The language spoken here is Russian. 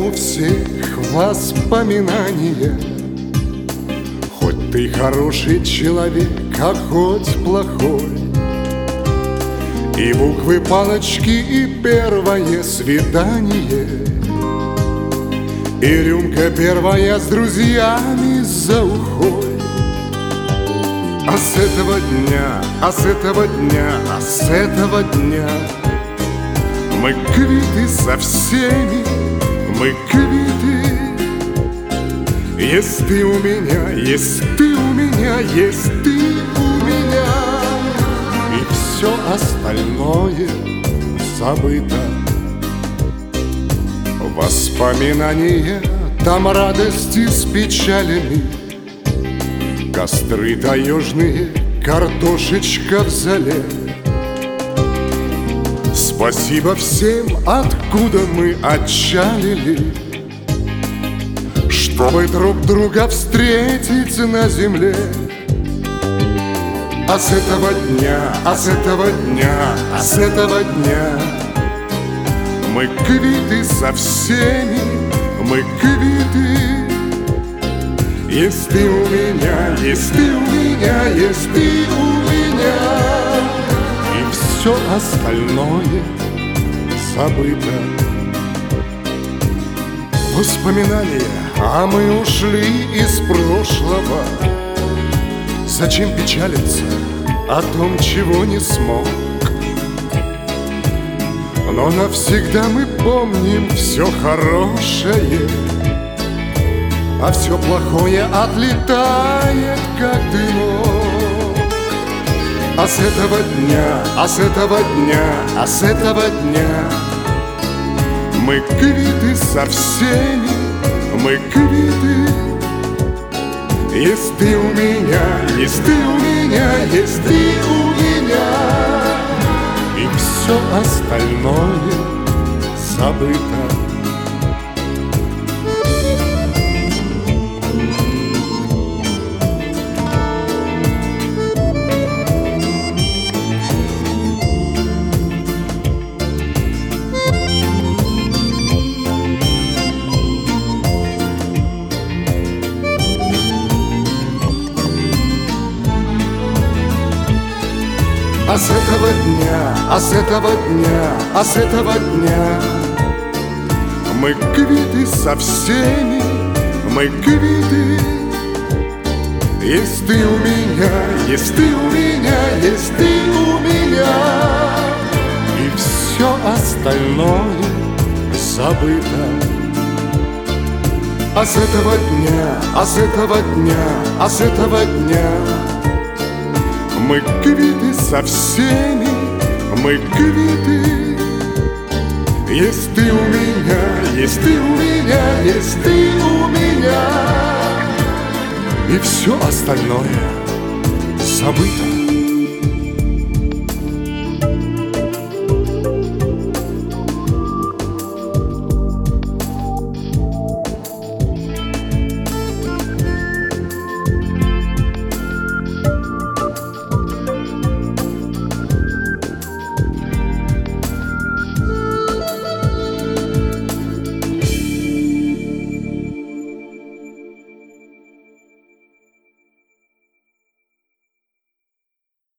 у всех воспоминания. Хоть ты хороший человек, а хоть плохой, и буквы, палочки, и первое свидание, и рюмка первая с друзьями за ухой. А с этого дня, а с этого дня, а с этого дня мы квиты со всеми, мы квиты. Есть ты у меня, есть ты у меня, есть ты у меня, и все остальное забыто. Воспоминания, там радости с печалями, костры таежные, картошечка в зале. Спасибо всем, откуда мы отчалили, чтобы друг друга встретить на земле. А с этого дня, а с этого дня, а с этого дня мы квиты со всеми, мы квиты. Есть ты у меня, есть ты у меня, есть ты у меня, и все остальное забыто. Воспоминания, а мы ушли из прошлого. Зачем печалиться о том, чего не смог? Но навсегда мы помним все хорошее, а все плохое отлетает, как дымок. А с этого дня, а с этого дня, а с этого дня мы квиты со всеми, мы квиты. Есть ты у меня, есть ты у меня, есть ты у меня, и все остальное забыто. А с этого дня, а с этого дня, а с этого дня мы квиты со всеми, мы квиты. Есть ты у меня, есть ты у меня, есть ты у меня, и все остальное забыто. А с этого дня, а с этого дня, а с этого дня мы квиты со всеми, мы квиты. Есть ты у меня, есть ты у меня, есть ты у меня, и все остальное забыто.